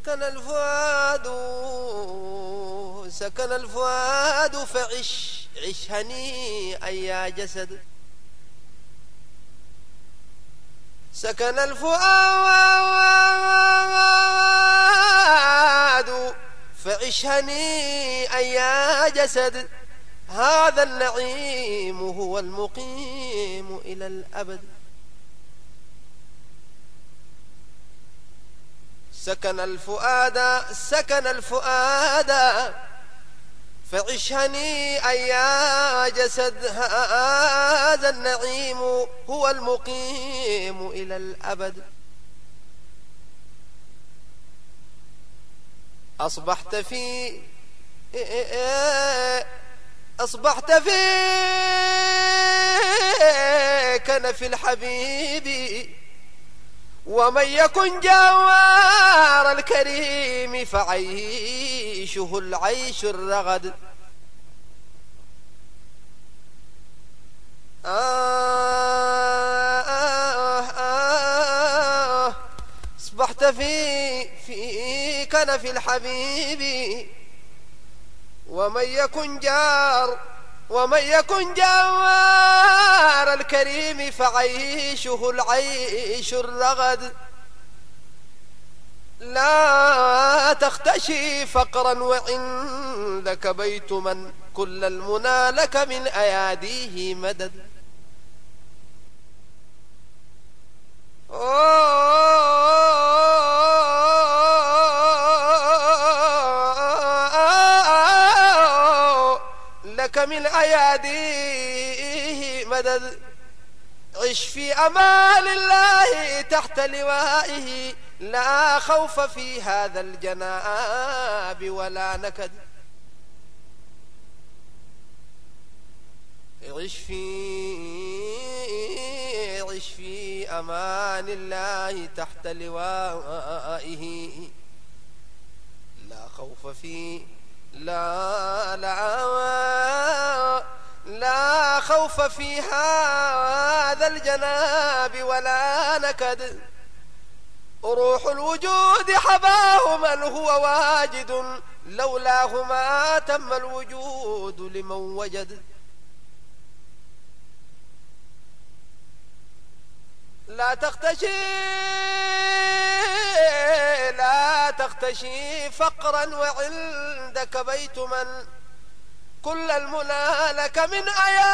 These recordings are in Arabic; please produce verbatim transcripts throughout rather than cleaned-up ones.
سكن الفؤاد سكن الفؤاد فعش عش هنيئا يا جسد. سكن الفؤاد فعش هنيئا يا جسد. هذا النعيم هو المقيم إلى الأبد. سكن الفؤاد سكن الفؤاد فعش هنيئا يا جسد. هذا النعيم هو المقيم إلى الأبد. أصبحت في أصبحت في كنف الحبيب. ومن يكن جوار الكريم فعيشه العيش الرغد. آه آه آه أصبحت في في كنف الحبيب. ومن يكن جار ومن يكن جوار الكريم فعيشه العيش الرغد. لا تختشي فقرا وعندك بيت من كل المنى لك من أياديه مدد. لك من أياديه مدد. عش في أمان الله تحت لوائه. لا خوف في هذا الجناب ولا نكد. عش في عش في أمان الله تحت لوائه. لا خوف في لا لا لا خوف في هذا الجناب ولا نكد. روح الوجود حباه من هو واجد. لولاه ما تم الوجود لمن وجد. لا تختشي لا تختشي فقرا وعندك بيت من كل المنى لك من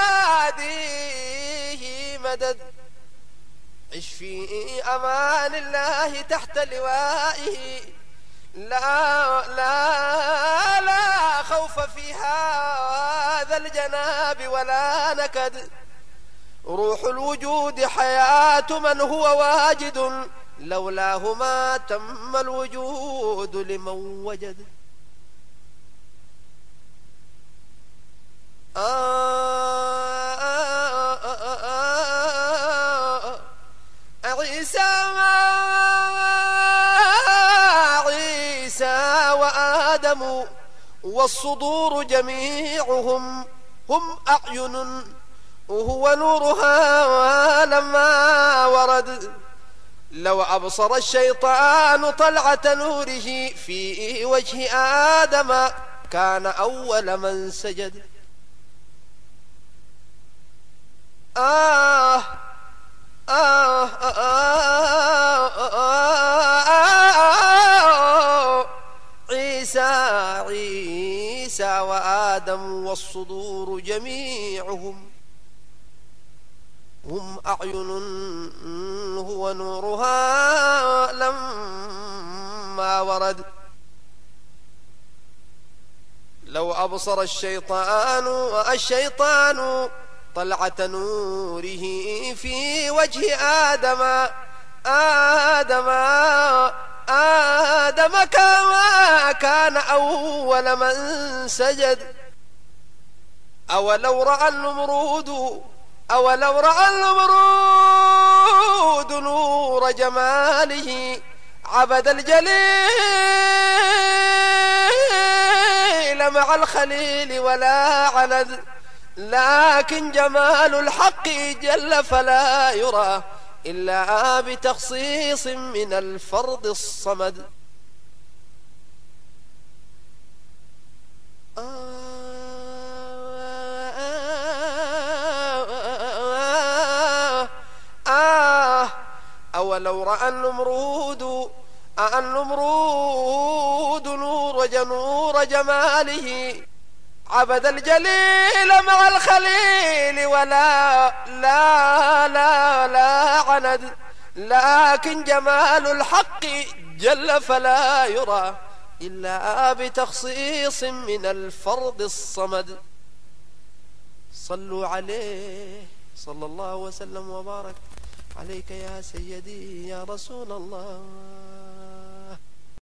أياديه مدد. عش في أمان الله تحت لوائه. لا لا لا خوف في هذا الجناب ولا نكد. روح الوجود حياة من هو واجد. لولاه ما تم الوجود لمن وجد. آه آه آه آه عيسى عيسى وآدم والصدور جميعهم هم أعين وهو نورها لما ورد. لو أبصر الشيطان طلعة نوره في وجه آدم كان أول من سجد. آه آه آه آه آه عيسى عيسى وآدم والصدور جميعهم هم أعين هو نورها لما ورد. لو أبصر الشيطان الشيطان طلعة نوره في وجه آدم آدم آدم كما كان أول من سجد. أولو رأى النمرود أولو رأى النمرود نور جماله عبد الجليل مع الخليل ولا عند. لكن جمال الحق جل فلا يرى إلا بتخصيص من الفرد الصمد. ولو رأى النمرود النمرود نور نور جماله عبد الجليل مع الخليل ولا لا لا لا عند، لكن جمال الحق جل فلا يرى إلا بتخصيص من الفرد الصمد. صلوا عليه صلى الله وسلم وبارك عليك يا سيدي يا رسول الله.